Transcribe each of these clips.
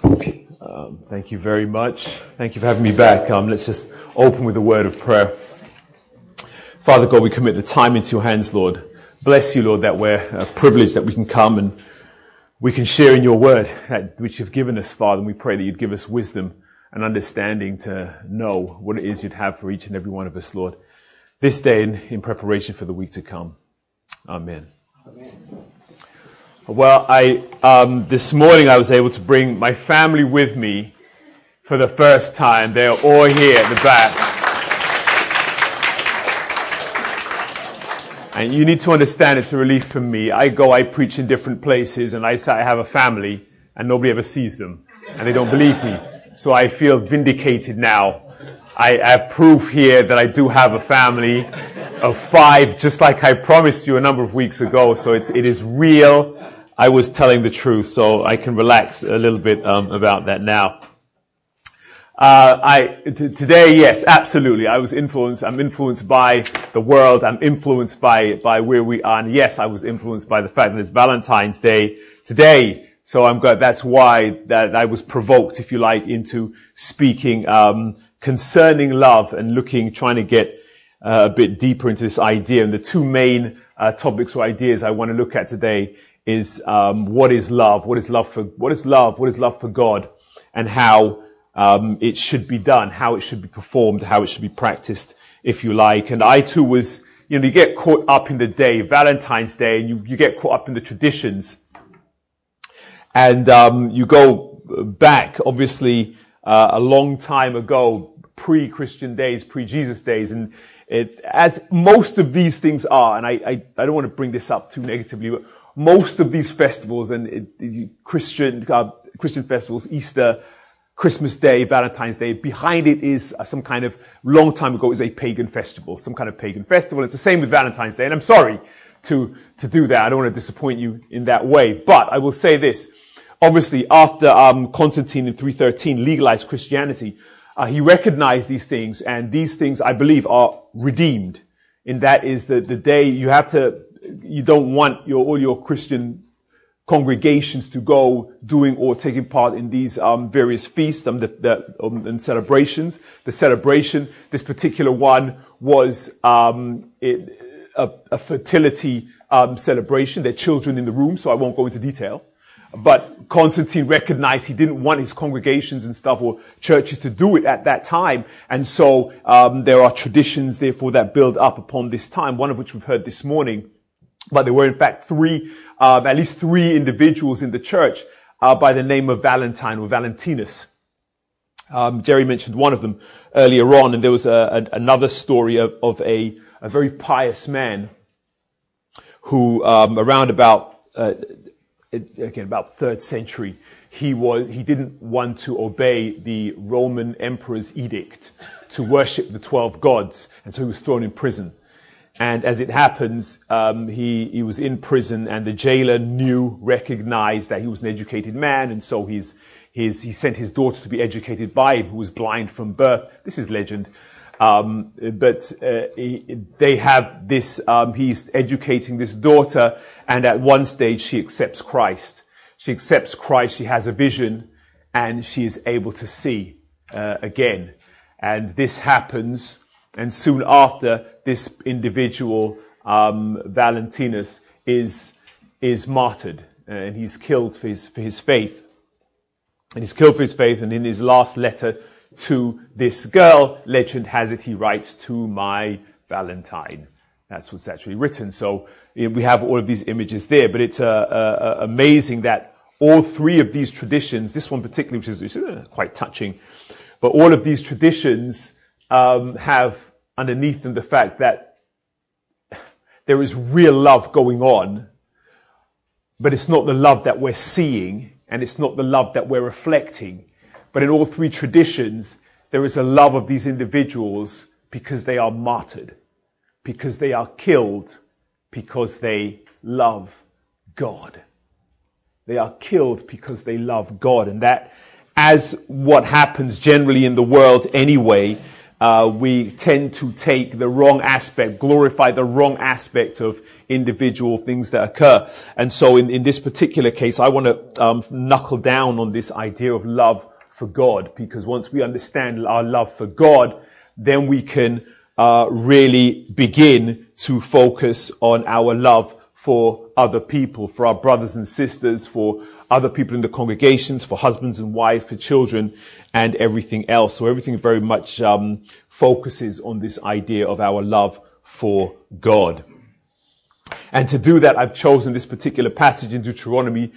Thank you very much. Thank you for having me back. Let's just open with a word of prayer. Father God, we commit the time into your hands, Lord. Bless you, Lord, that we're privileged that we can come and we can share in your word, which you've given us, Father. And we pray that you'd give us wisdom and understanding to know what it is you'd have for each and every one of us, Lord, this day in preparation for the week to come. Amen. Amen. Well, this morning I was able to bring my family with me for the first time. They're all here at the back. And you need to understand it's a relief for me. I preach in different places, and I say I have a family, and nobody ever sees them, and they don't believe me. So I feel vindicated now. I have proof here that I do have a family of 5, just like I promised you a number of weeks ago. So it is real. I was telling the truth, so I can relax a little bit about that now. Today, yes, absolutely. I'm influenced by the world. I'm influenced by where we are. And yes, I was influenced by the fact that it's Valentine's Day today. So I'm glad that's why that I was provoked, if you like, into speaking concerning love and trying to get a bit deeper into this idea. And the two main topics or ideas I want to look at today is what is love? What is love for God? And how it should be done, how it should be performed, how it should be practiced, if you like. And I too was, you get caught up in the day, Valentine's Day, and you get caught up in the traditions. And you go back, obviously, a long time ago, pre-Christian days, pre-Jesus days, and as most of these things are, and I don't want to bring this up too negatively, but most of these festivals and Christian festivals, Easter, Christmas Day, Valentine's Day, behind it is some kind of, long time ago, is a pagan festival, some kind of pagan festival. It's the same with Valentine's Day, and I'm sorry to do that. I don't want to disappoint you in that way, but I will say this. Obviously, after Constantine in 313 legalized Christianity, he recognized these things, and these things, I believe, are redeemed. And that is the day you don't want all your Christian congregations to go doing or taking part in these various feasts and celebrations. The celebration, this particular one, was a fertility celebration. There are children in the room, so I won't go into detail. But Constantine recognized he didn't want his congregations and stuff or churches to do it at that time. And so there are traditions, therefore, that build up upon this time, one of which we've heard this morning. But there were, in fact, at least three individuals in the church by the name of Valentine or Valentinus. Jerry mentioned one of them earlier on, and there was another story of a very pious man who, around about 3rd century, he didn't want to obey the Roman emperor's edict to worship the 12 gods, and so he was thrown in prison. And as it happens, he was in prison, and the jailer recognized that he was an educated man, and so he sent his daughter to be educated by him, who was blind from birth. This is legend. They have this, he's educating this daughter, and at one stage she accepts Christ. She accepts Christ, she has a vision, and she is able to see again. And this happens, and soon after, this individual, Valentinus, is martyred, and he's killed for his faith. And he's killed for his faith, and in his last letter to this girl, legend has it, he writes, "To my Valentine." That's what's actually written. So we have all of these images there, but it's amazing that all three of these traditions, this one particularly, which is quite touching, but all of these traditions have underneath them the fact that there is real love going on, but it's not the love that we're seeing, and it's not the love that we're reflecting. But in all three traditions, there is a love of these individuals because they are martyred, because they are killed, because they love God. They are killed because they love God. And that, as what happens generally in the world anyway, we tend to take the wrong aspect, glorify the wrong aspect of individual things that occur. And so in this particular case, I want to knuckle down on this idea of love for God, because once we understand our love for God, then we can really begin to focus on our love for other people, for our brothers and sisters, for other people in the congregations, for husbands and wives, for children, and everything else. So everything very much focuses on this idea of our love for God. And to do that, I've chosen this particular passage in Deuteronomy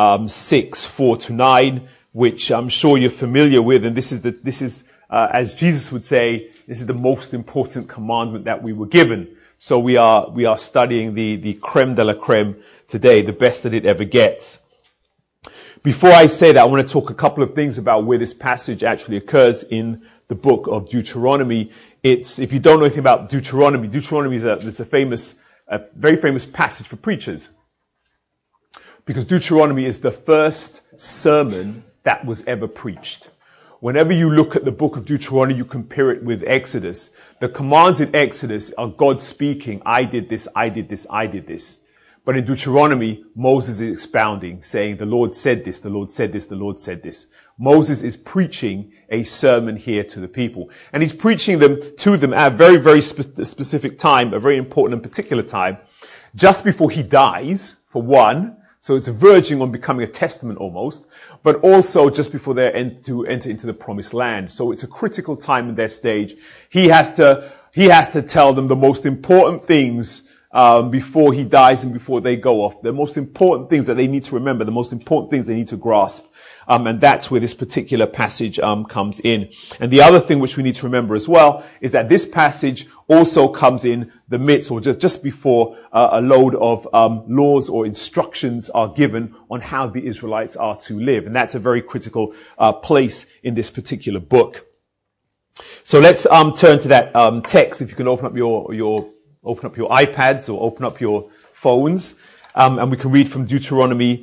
6:4-9, which I'm sure you're familiar with. And this is as Jesus would say, this is the most important commandment that we were given. So we are studying the creme de la creme today, the best that it ever gets. Before I say that, I want to talk a couple of things about where this passage actually occurs in the book of Deuteronomy. If you don't know anything about Deuteronomy is a very famous passage for preachers, because Deuteronomy is the first sermon that was ever preached. Whenever you look at the book of Deuteronomy, you compare it with Exodus. The commands in Exodus are God speaking, I did this, I did this, I did this. But in Deuteronomy, Moses is expounding, saying, the Lord said this, the Lord said this, the Lord said this. Moses is preaching a sermon here to the people. And he's preaching them to them at a very, very specific time, a very important and particular time, just before he dies, for one. So it's verging on becoming a testament almost, but also just before they're to enter into the promised land. So it's a critical time in their stage. He has to tell them the most important things before he dies and before they go off. The most important things that they need to remember, the most important things they need to grasp. And that's where this particular passage comes in. And the other thing which we need to remember as well is that this passage also comes in the midst, or just before a load of laws or instructions are given on how the Israelites are to live. And that's a very critical place in this particular book. So let's turn to that text. If you can open up your iPads or open up your phones, and we can read from Deuteronomy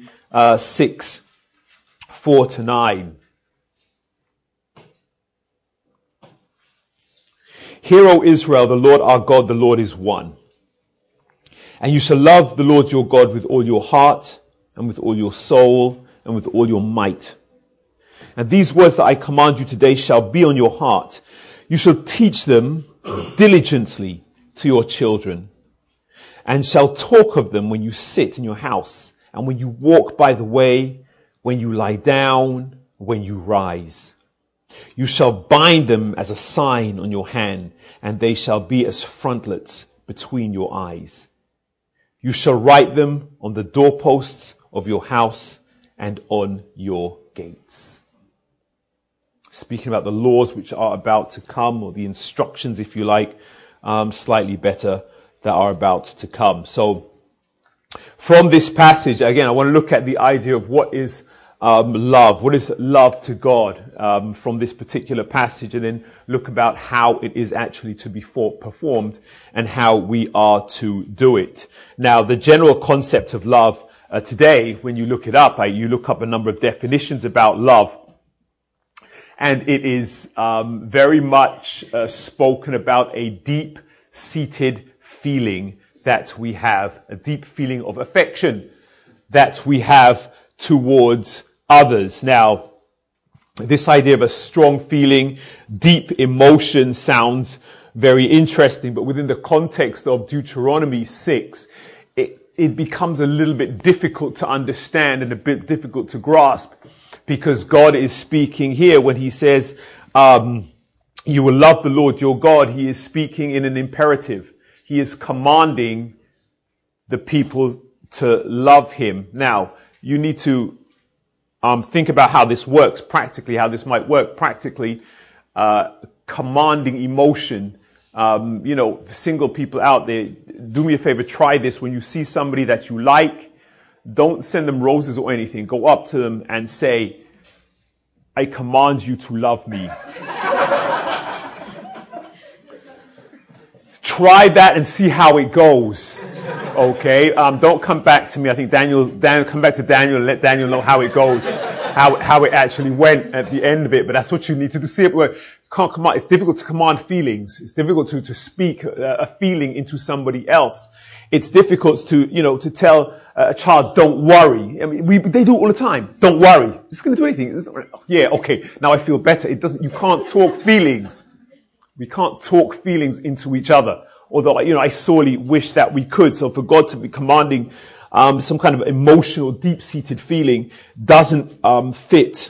6:4-9. Hear, O Israel, the Lord our God, the Lord is one. And you shall love the Lord your God with all your heart and with all your soul and with all your might. And these words that I command you today shall be on your heart. You shall teach them diligently to your children, and shall talk of them when you sit in your house, and when you walk by the way, when you lie down, when you rise. You shall bind them as a sign on your hand, and they shall be as frontlets between your eyes. You shall write them on the doorposts of your house and on your gates. Speaking about the laws which are about to come, or the instructions, if you like, slightly better, that are about to come. So from this passage, again, I want to look at the idea of what is love. What is love to God from this particular passage, and then look about how it is actually to be performed and how we are to do it. Now, the general concept of love today, when you look it up, you look up a number of definitions about love, and it is very much spoken about a deep-seated feeling that we have, a deep feeling of affection that we have towards others. Now, this idea of a strong feeling, deep emotion sounds very interesting, but within the context of Deuteronomy 6, it becomes a little bit difficult to understand and a bit difficult to grasp, because God is speaking here when he says, you will love the Lord your God. He is speaking in an imperative. He is commanding the people to love him. Now, you need to think about how this works practically, how this might work practically. Commanding emotion. Single people out there, do me a favor, try this. When you see somebody that you like, don't send them roses or anything. Go up to them and say, I command you to love me. Try that and see how it goes. Okay, don't come back to me. I think Daniel, come back to Daniel and let Daniel know how it goes, how it actually went at the end of it. But that's what you need to do. See it work. can't command. It's difficult to command feelings. It's difficult to speak a feeling into somebody else. It's difficult to tell a child, don't worry. I mean, they do it all the time. Don't worry. It's going to do anything. Yeah, okay. Now I feel better. You can't talk feelings. We can't talk feelings into each other. Although, I sorely wish that we could. So for God to be commanding, some kind of emotional, deep-seated feeling doesn't, fit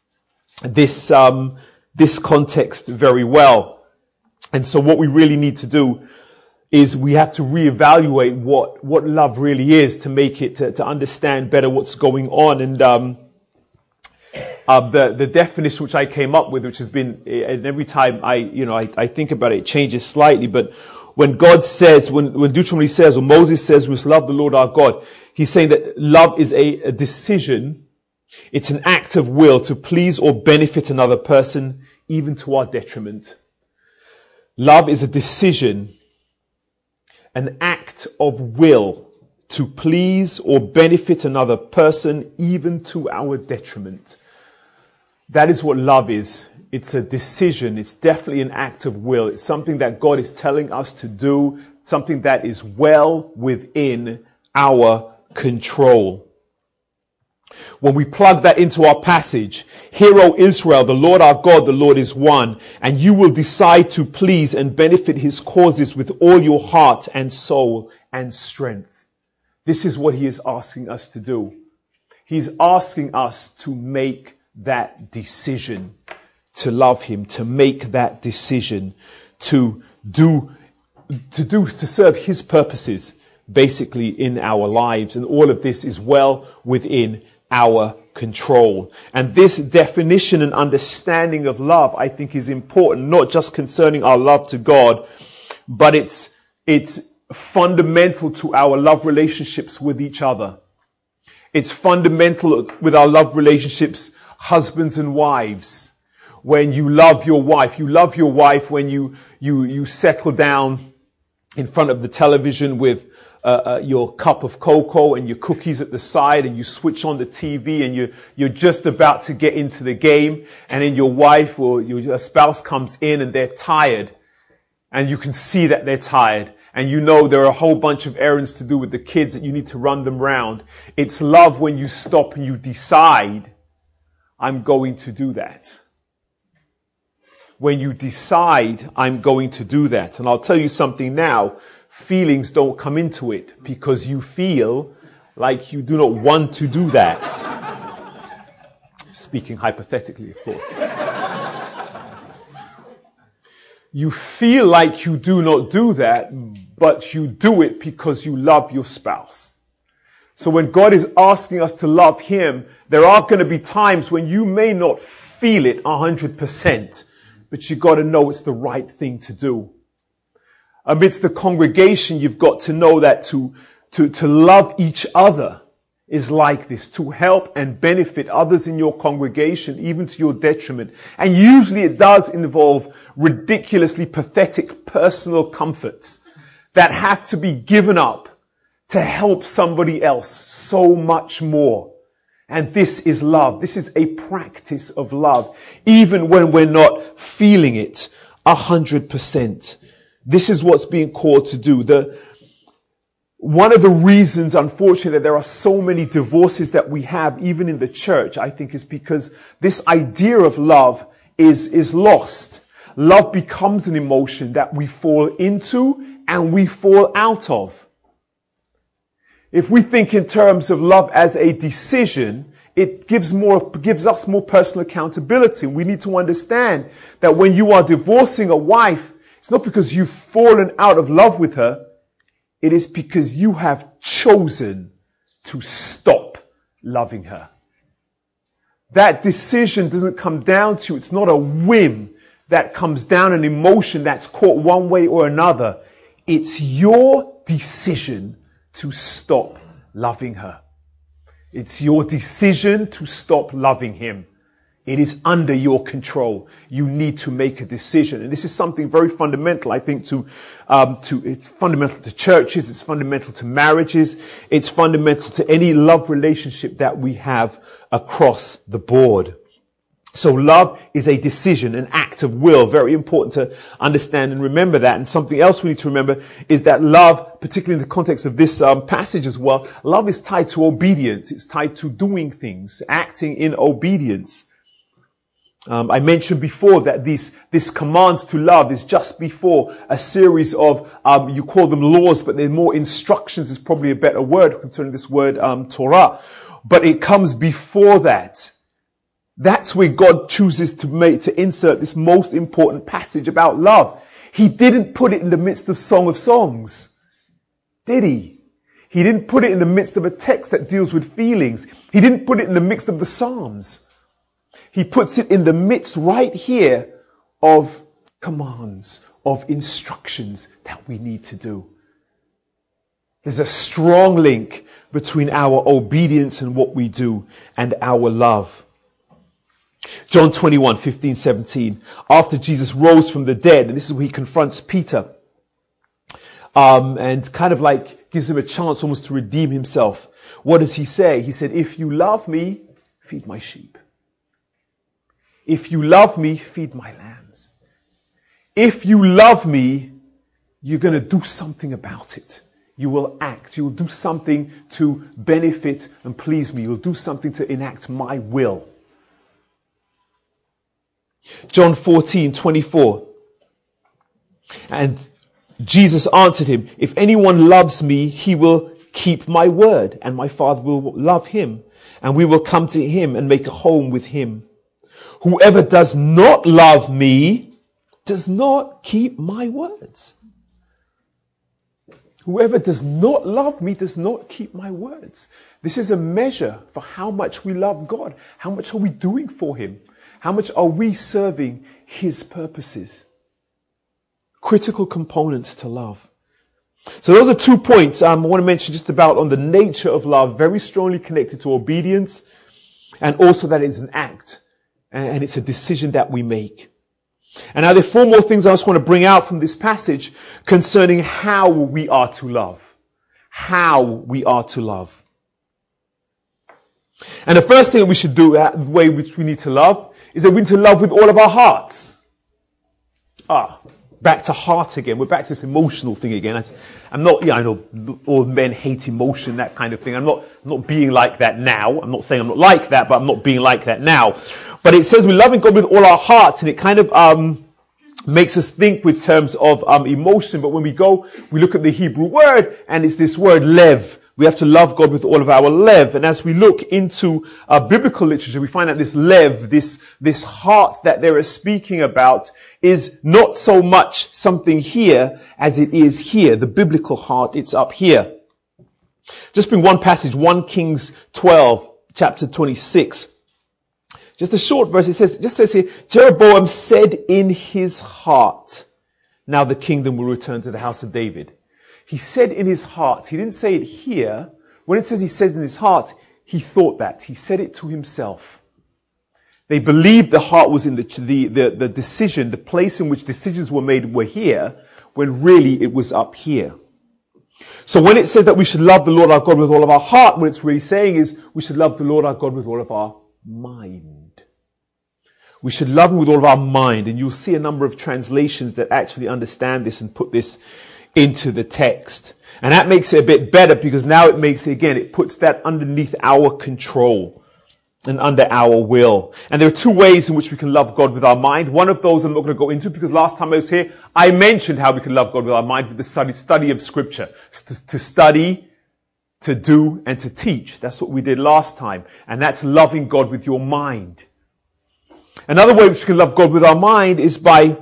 this context very well. And so what we really need to do is we have to reevaluate what love really is to make it, to understand better what's going on. And, the definition which I came up with, which has been, and every time I think about it, it changes slightly, but when God says, when Deuteronomy says, or Moses says, we must love the Lord our God, he's saying that love is a decision. It's an act of will to please or benefit another person, even to our detriment. Love is a decision, an act of will to please or benefit another person, even to our detriment. That is what love is. It's a decision. It's definitely an act of will. It's something that God is telling us to do, something that is well within our control. When we plug that into our passage, hear, O Israel, the Lord our God, the Lord is one, and you will decide to please and benefit his causes with all your heart and soul and strength. This is what he is asking us to do. He's asking us to make that decision to love him, to make that decision to serve his purposes basically in our lives. And all of this is well within our control. And this definition and understanding of love, I think, is important, not just concerning our love to God, but it's fundamental to our love relationships with each other. It's fundamental with our love relationships, husbands and wives. When you love your wife when you settle down in front of the television with your cup of cocoa and your cookies at the side, and you switch on the TV and you're just about to get into the game, and then your wife or your spouse comes in and they're tired, and you can see that they're tired, and there are a whole bunch of errands to do with the kids that you need to run them round. It's love when you stop and you decide, I'm going to do that. When you decide, I'm going to do that. And I'll tell you something now, feelings don't come into it because you feel like you do not want to do that. Speaking hypothetically, of course. You feel like you do not do that, but you do it because you love your spouse. So when God is asking us to love him, there are going to be times when you may not feel it 100%, but you got to know it's the right thing to do. Amidst the congregation, you've got to know that to love each other is like this, to help and benefit others in your congregation, even to your detriment. And usually it does involve ridiculously pathetic personal comforts that have to be given up to help somebody else so much more. And this is love. This is a practice of love, even when we're not feeling it 100%. This is what's being called to do. One of the reasons, unfortunately, that there are so many divorces that we have, even in the church, I think, is because this idea of love is lost. Love becomes an emotion that we fall into and we fall out of. If we think in terms of love as a decision, it gives us more personal accountability. We need to understand that when you are divorcing a wife, it's not because you've fallen out of love with her. It is because you have chosen to stop loving her. That decision doesn't come down to you. It's not a whim that comes down, an emotion that's caught one way or another. It's your decision to stop loving her. It's your decision to stop loving him. It is under your control. You need to make a decision. And this is something very fundamental, I think, it's fundamental to churches. It's fundamental to marriages. It's fundamental to any love relationship that we have across the board. So love is a decision, an act of will. Very important to understand and remember that. And something else we need to remember is that love, particularly in the context of this passage as well, love is tied to obedience. It's tied to doing things, acting in obedience. I mentioned before that this command to love is just before a series of, you call them laws, but they're more instructions is probably a better word concerning this word, Torah. But it comes before that. That's where God chooses to insert this most important passage about love. He didn't put it in the midst of Song of Songs, did he? He didn't put it in the midst of a text that deals with feelings. He didn't put it in the midst of the Psalms. He puts it in the midst right here of commands, of instructions that we need to do. There's a strong link between our obedience and what we do and our love. John 21, 15, 17. After Jesus rose from the dead, and this is where he confronts Peter, and kind of like gives him a chance almost to redeem himself. What does he say? He said, if you love me, feed my sheep. If you love me, feed my lambs. If you love me, you're going to do something about it. You will act. You will do something to benefit and please me. You'll do something to enact my will. John 14, 24. And Jesus answered him, if anyone loves me, he will keep my word, and my Father will love him, and we will come to him and make a home with him. Whoever does not love me does not keep my words. Whoever does not love me does not keep my words. This is a measure for how much we love God. How much are we doing for him? How much are we serving his purposes? Critical components to love. So those are 2 points I want to mention just about on the nature of love, very strongly connected to obedience, and also that it's an act and it's a decision that we make. And now there are 4 more things I just want to bring out from this passage concerning how we are to love. How we are to love. And the first thing we should do, the way which we need to love, is that we need to love with all of our hearts. Back to heart again. We're back to this emotional thing again. I'm not, I know all men hate emotion, that kind of thing. I'm not being like that now. I'm not saying I'm not like that, but I'm not being like that now. But it says we're loving God with all our hearts, and it kind of makes us think with terms of emotion. But when we look at the Hebrew word, and it's this word lev. We have to love God with all of our lev. And as we look into biblical literature, we find that this lev, this heart that they are speaking about, is not so much something here as it is here. The biblical heart, it's up here. Just bring one passage, 1 Kings 12, chapter 26. Just a short verse. It says here, Jeroboam said in his heart, now the kingdom will return to the house of David. He said in his heart. He didn't say it here. When it says he says in his heart, he thought that. He said it to himself. They believed the heart was in the decision, the place in which decisions were made were here, when really it was up here. So when it says that we should love the Lord our God with all of our heart, what it's really saying is we should love the Lord our God with all of our mind. We should love him with all of our mind. And you'll see a number of translations that actually understand this and put this into the text. And that makes it a bit better because now it puts that underneath our control and under our will. And there are 2 ways in which we can love God with our mind. One of those I'm not going to go into because last time I was here, I mentioned how we can love God with our mind with the study of scripture. To study, to do, and to teach. That's what we did last time. And that's loving God with your mind. Another way which we can love God with our mind is by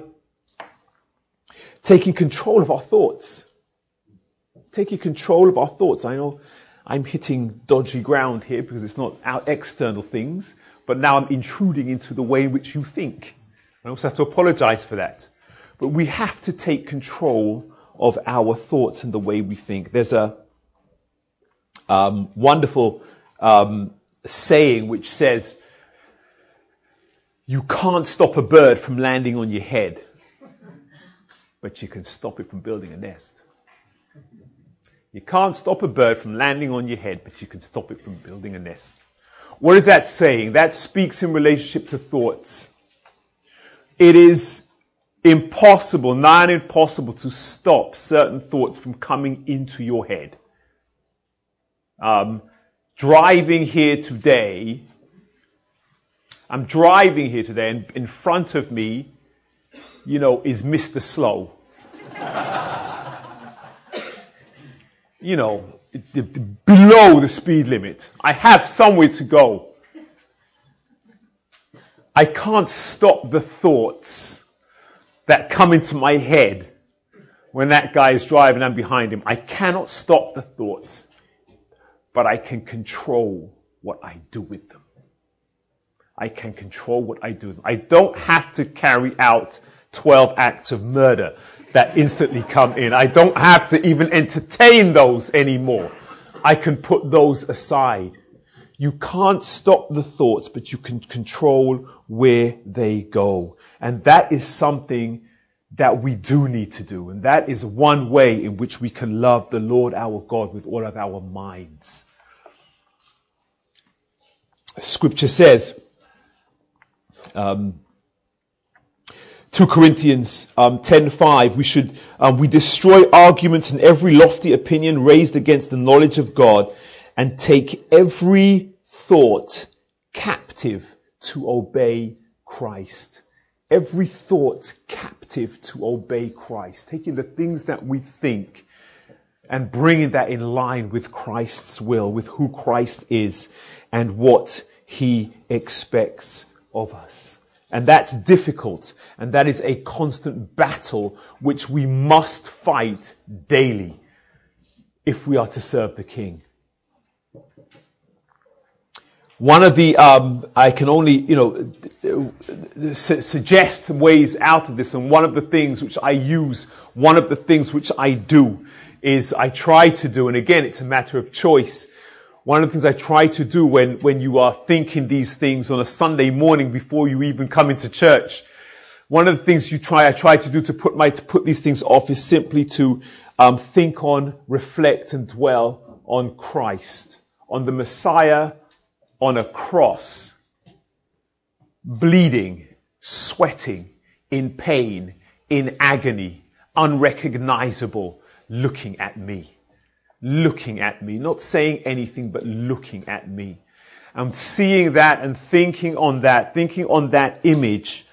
taking control of our thoughts. Taking control of our thoughts. I know I'm hitting dodgy ground here because it's not our external things, but now I'm intruding into the way in which you think. I also have to apologize for that. But we have to take control of our thoughts and the way we think. There's a wonderful saying which says, you can't stop a bird from landing on your head, but you can stop it from building a nest. You can't stop a bird from landing on your head, but you can stop it from building a nest. What is that saying? That speaks in relationship to thoughts. It is impossible, nigh impossible, to stop certain thoughts from coming into your head. Driving here today, and in front of me, is Mr. Slow. Below the speed limit. I have somewhere to go. I can't stop the thoughts that come into my head when that guy is driving and I'm behind him. I cannot stop the thoughts, but I can control what I do with them. I can control what I do. I don't have to carry out 12 acts of murder that instantly come in. I don't have to even entertain those anymore. I can put those aside. You can't stop the thoughts, but you can control where they go. And that is something that we do need to do. And that is one way in which we can love the Lord our God with all of our minds. Scripture says, 2 Corinthians 10:5, we destroy arguments and every lofty opinion raised against the knowledge of God and take every thought captive to obey Christ. Every thought captive to obey Christ. Taking the things that we think and bringing that in line with Christ's will, with who Christ is and what he expects of us. And that's difficult, and that is a constant battle which we must fight daily if we are to serve the King. One of the, I can only, suggest ways out of this, and one of the things which I use, one of the things which I do is I try to do, and again, it's a matter of choice. One of the things I try to do when you are thinking these things on a Sunday morning before you even come into church, one of the things I try to do to put these things off is simply to think on, reflect and dwell on Christ, on the Messiah on a cross, bleeding, sweating, in pain, in agony, unrecognizable, looking at me, not saying anything, but looking at me. I'm seeing that and thinking on that image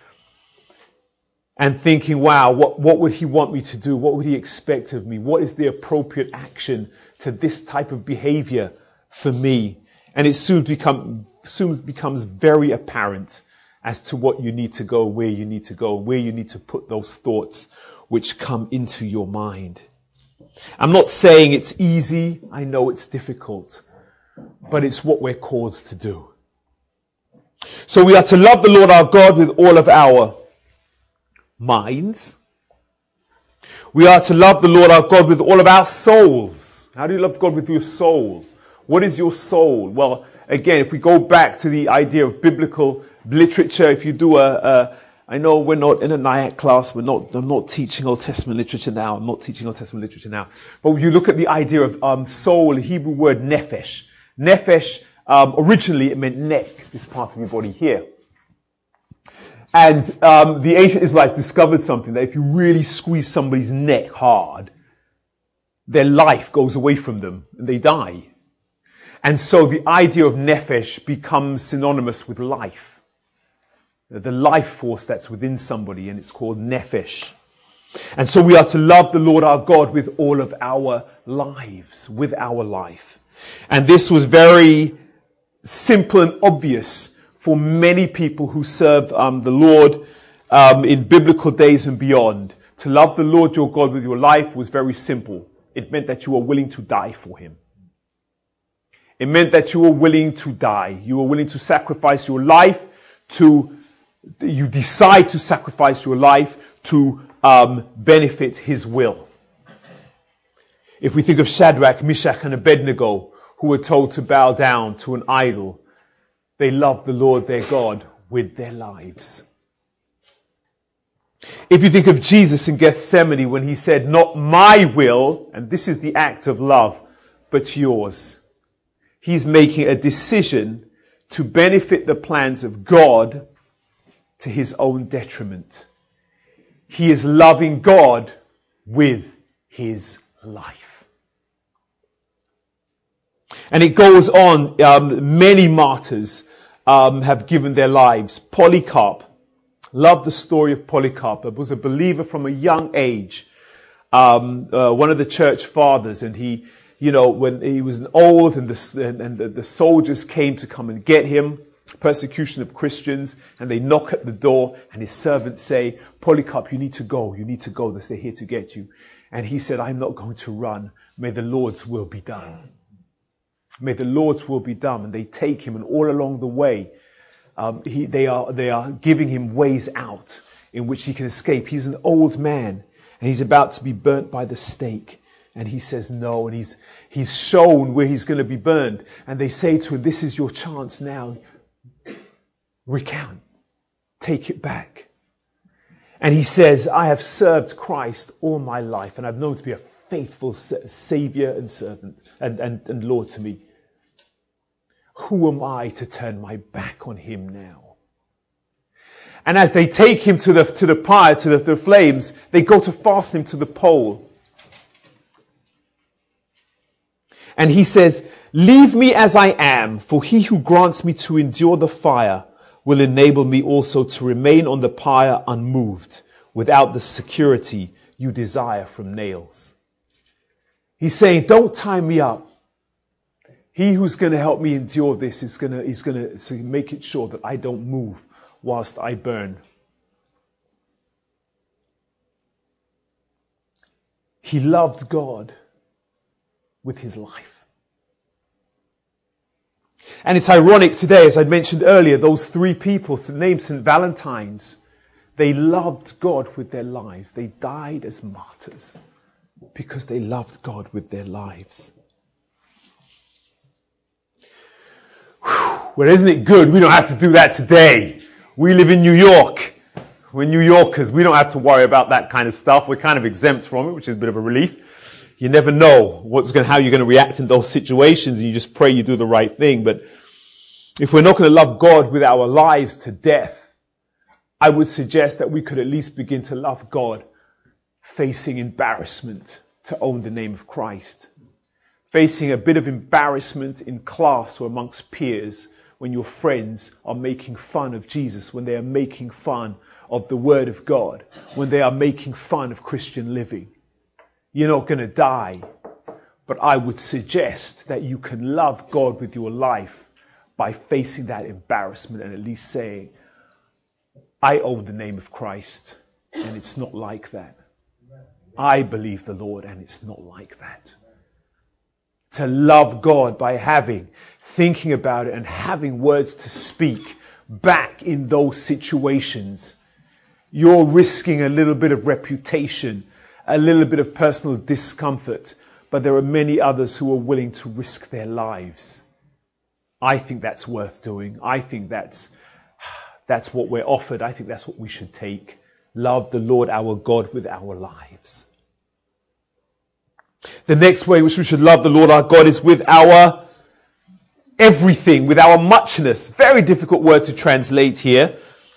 and thinking, wow, what would he want me to do? What would he expect of me? What is the appropriate action to this type of behavior for me? And it soon becomes very apparent as to what you need to go, where you need to go, where you need to put those thoughts which come into your mind. I'm not saying it's easy. I know it's difficult, but it's what we're called to do. So we are to love the Lord our God with all of our minds. We are to love the Lord our God with all of our souls. How do you love God with your soul? What is your soul? Well, again, if we go back to the idea of biblical literature, if you do I know we're not in a NIAC class. I'm not teaching Old Testament literature now. But when you look at the idea of soul, the Hebrew word nephesh. Nephesh, originally it meant neck, this part of your body here. And the ancient Israelites discovered something, that if you really squeeze somebody's neck hard, their life goes away from them and they die. And so the idea of nephesh becomes synonymous with life. The life force that's within somebody, and it's called nephesh. And so we are to love the Lord our God with all of our lives, with our life. And this was very simple and obvious for many people who served the Lord in biblical days and beyond. To love the Lord your God with your life was very simple. It meant that you were willing to die for him. It meant that you were willing to die. You were willing to sacrifice your life you decide to sacrifice your life to benefit his will. If we think of Shadrach, Meshach, and Abednego, who were told to bow down to an idol, they loved the Lord their God with their lives. If you think of Jesus in Gethsemane when he said, not my will, and this is the act of love, but yours. He's making a decision to benefit the plans of God to his own detriment. He is loving God with his life. And it goes on, many martyrs have given their lives. Polycarp, love the story of Polycarp, was a believer from a young age. One of the church fathers, and he, when he was old and the soldiers came to come and get him, persecution of Christians, and they knock at the door, and his servants say, Polycarp, you need to go, they're here to get you. And he said, I'm not going to run. May the Lord's will be done. May the Lord's will be done. And they take him, and all along the way, they are giving him ways out in which he can escape. He's an old man, and he's about to be burnt by the stake. And he says no, and he's shown where he's going to be burned. And they say to him, this is your chance now. Recount. Take it back. And he says, I have served Christ all my life, and I've known to be a faithful Savior and servant and Lord to me. Who am I to turn my back on him now? And as they take him to the pyre, to the flames, they go to fasten him to the pole. And he says, leave me as I am, for he who grants me to endure the fire will enable me also to remain on the pyre unmoved, without the security you desire from nails. He's saying, don't tie me up. He who's going to help me endure this is going to make it sure that I don't move whilst I burn. He loved God with his life. And it's ironic today, as I mentioned earlier, those three people named St. Valentine's, they loved God with their lives. They died as martyrs because they loved God with their lives. Well, isn't it good? We don't have to do that today. We live in New York. We're New Yorkers. We don't have to worry about that kind of stuff. We're kind of exempt from it, which is a bit of a relief. You never know how you're going to react in those situations, and you just pray you do the right thing. But if we're not going to love God with our lives to death, I would suggest that we could at least begin to love God facing embarrassment to own the name of Christ. Facing a bit of embarrassment in class or amongst peers when your friends are making fun of Jesus, when they are making fun of the Word of God, when they are making fun of Christian living. You're not going to die, but I would suggest that you can love God with your life by facing that embarrassment and at least saying, I own the name of Christ, and it's not like that. I believe the Lord, and it's not like that. To love God by thinking about it and having words to speak back in those situations. You're risking a little bit of reputation, a little bit of personal discomfort, but there are many others who are willing to risk their lives. I think that's worth doing. I think that's what we're offered. I think that's what we should take. Love the Lord our God with our lives. The next way in which we should love the Lord our God is with our everything, with our muchness. Very difficult word to translate here.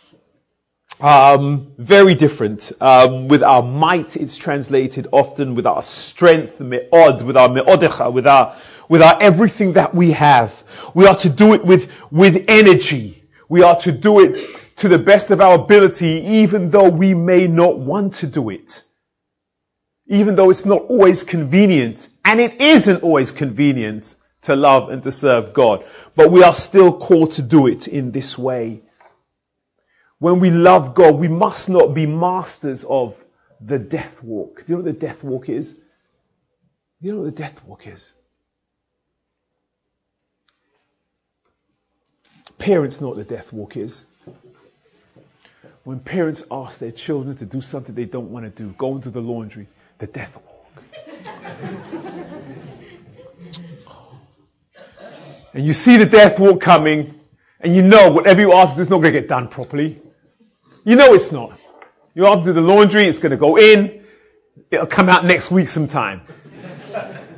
Very different. With our might, it's translated often with our strength, me'od, with our me'odecha, with our everything that we have. We are to do it with energy. We are to do it to the best of our ability, even though we may not want to do it. Even though it's not always convenient, and it isn't always convenient to love and to serve God, but we are still called to do it in this way. When we love God, we must not be masters of the death walk. Do you know what the death walk is? You know what the death walk is? Parents know what the death walk is. When parents ask their children to do something they don't want to do, go into the laundry, the death walk. And you see the death walk coming, and you know whatever you ask is not going to get done properly. You know it's not. You have to do the laundry, it's going to go in, it'll come out next week sometime.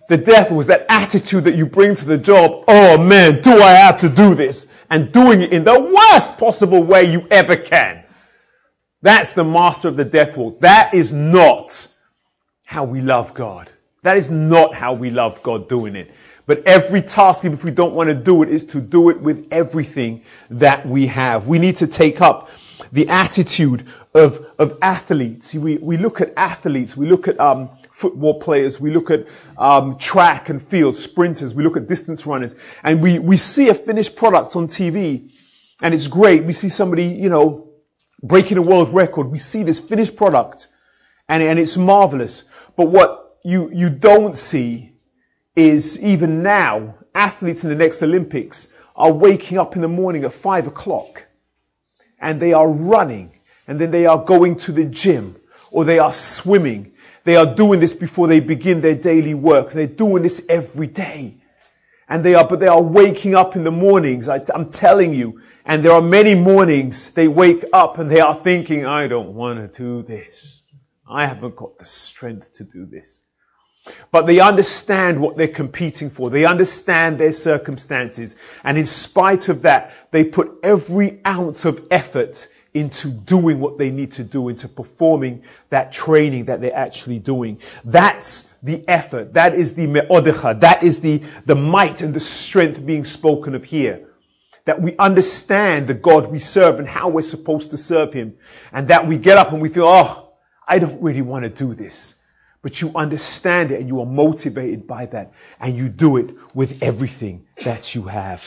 The death was that attitude that you bring to the job. Oh man, do I have to do this? And doing it in the worst possible way you ever can. That's the master of the death walk. That is not how we love God. That is not how we love God doing it. But every task, even if we don't want to do it, is to do it with everything that we have. We need to take up the attitude of athletes. We look at athletes. We look at football players. We look at track and field sprinters. We look at distance runners. And we see a finished product on TV. And it's great. We see somebody, breaking a world record. We see this finished product. And it's marvelous. But what you don't see is even now, athletes in the next Olympics are waking up in the morning at 5 o'clock and they are running, and then they are going to the gym, or they are swimming. They are doing this before they begin their daily work. They're doing this every day. And they are waking up in the mornings. I'm telling you, and there are many mornings they wake up and they are thinking, I don't want to do this. I haven't got the strength to do this. But they understand what they're competing for. They understand their circumstances. And in spite of that, they put every ounce of effort into doing what they need to do, into performing that training that they're actually doing. That's the effort. That is the me'odecha. That is the might and the strength being spoken of here. That we understand the God we serve and how we're supposed to serve Him. And that we get up and we feel, I don't really want to do this. But you understand it and you are motivated by that. And you do it with everything that you have.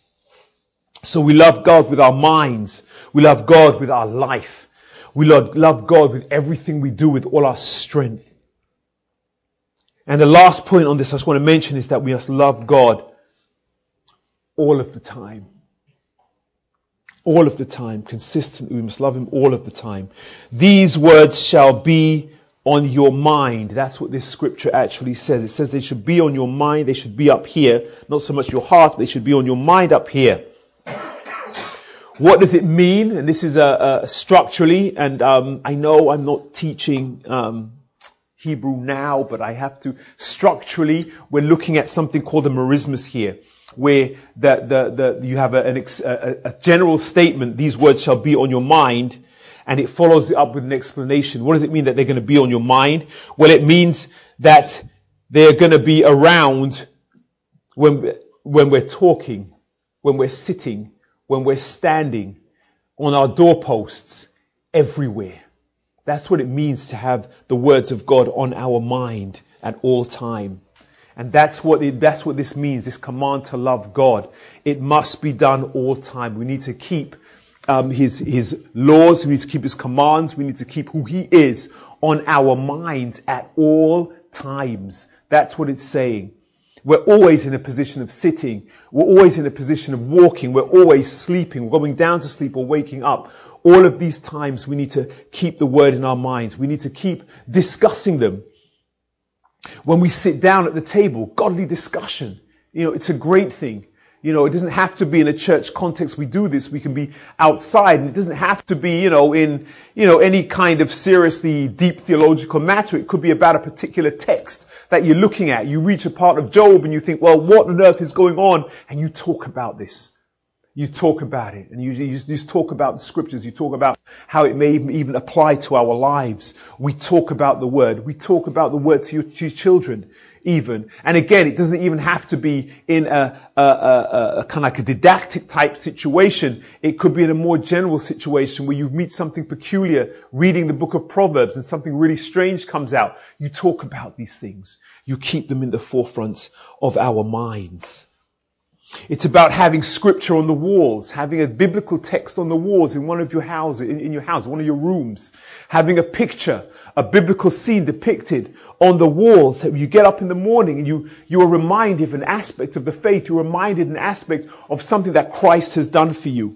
So we love God with our minds. We love God with our life. We love God with everything we do, with all our strength. And the last point on this I just want to mention is that we must love God all of the time. All of the time, consistently. We must love Him all of the time. These words shall be on your mind. That's what this scripture actually says. It says they should be on your mind. They should be up here. Not so much your heart, but they should be on your mind up here. What does it mean? And this is structurally, and I know I'm not teaching Hebrew now, but I have to. Structurally, we're looking at something called a merismus here, where you have a general statement, these words shall be on your mind, and it follows it up with an explanation. What does it mean that they're going to be on your mind? Well, it means that they're going to be around when we're talking, when we're sitting, when we're standing, on our doorposts, everywhere. That's what it means to have the words of God on our mind at all time. And that's what this means, this command to love God. It must be done all time. We need to keep His laws, we need to keep His commands, we need to keep who He is on our minds at all times. That's what it's saying. We're always in a position of sitting. We're always in a position of walking. We're always sleeping. We're going down to sleep or waking up. All of these times we need to keep the word in our minds. We need to keep discussing them. When we sit down at the table, godly discussion, it's a great thing. It doesn't have to be in a church context we do this. We can be outside, and it doesn't have to be, in any kind of seriously deep theological matter. It could be about a particular text that you're looking at. You reach a part of Job and you think, well, what on earth is going on? And you talk about this. You talk about it, and you just talk about the scriptures. You talk about how it may even apply to our lives. We talk about the word. We talk about the word to your children, even. And again, it doesn't even have to be in a kind of like a didactic type situation. It could be in a more general situation where you meet something peculiar, reading the book of Proverbs, and something really strange comes out. You talk about these things. You keep them in the forefront of our minds. It's about having scripture on the walls, having a biblical text on the walls in one of your houses, in your house, one of your rooms, having a picture, a biblical scene depicted on the walls. You get up in the morning and you are reminded of an aspect of the faith. You're reminded an aspect of something that Christ has done for you.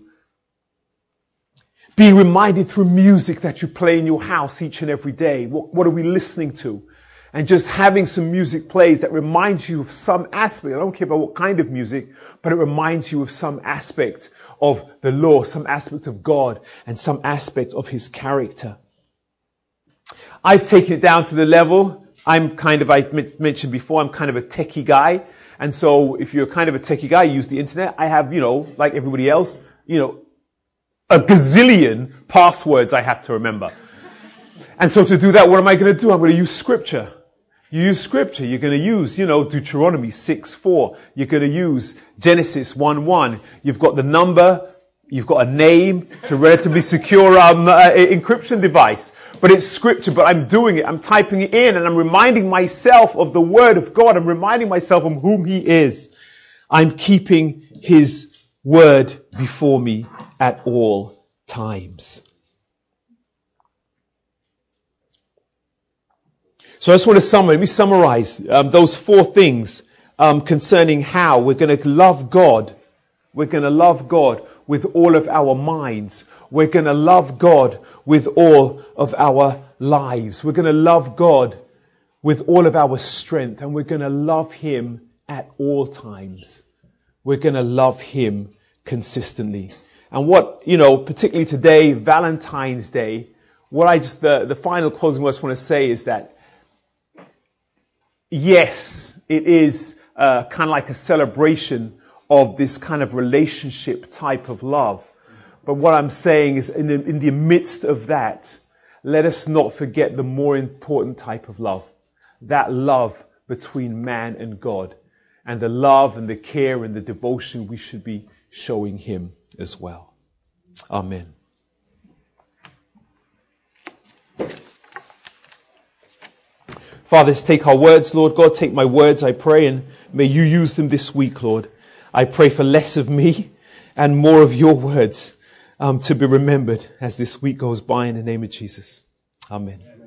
Being reminded through music that you play in your house each and every day. What are we listening to? And just having some music plays that reminds you of some aspect. I don't care about what kind of music, but it reminds you of some aspect of the law, some aspect of God, and some aspect of His character. I've taken it down to the level mentioned before, I'm kind of a techie guy. And so if you're kind of a techie guy, you use the internet. I have, like everybody else, a gazillion passwords I have to remember. And so to do that, what am I going to do? I'm going to use scripture. You use scripture. You're going to use, Deuteronomy 6:4. You're going to use Genesis 1:1. You've got the number. You've got a name. It's a relatively secure encryption device. But it's scripture. But I'm doing it. I'm typing it in and I'm reminding myself of the word of God. I'm reminding myself of whom he is. I'm keeping his word before me at all times. So I just want to let me summarize those 4 things concerning how we're going to love God. We're going to love God with all of our minds. We're going to love God with all of our lives. We're going to love God with all of our strength. And we're going to love him at all times. We're going to love him consistently. And what, particularly today, Valentine's Day, the final closing words I want to say is that yes, it is kind of like a celebration of this kind of relationship type of love. But what I'm saying is in the midst of that, let us not forget the more important type of love. That love between man and God. And the love and the care and the devotion we should be showing him as well. Amen. Father, take our words, Lord God. Take my words, I pray, and may you use them this week, Lord. I pray for less of me and more of your words to be remembered as this week goes by in the name of Jesus. Amen.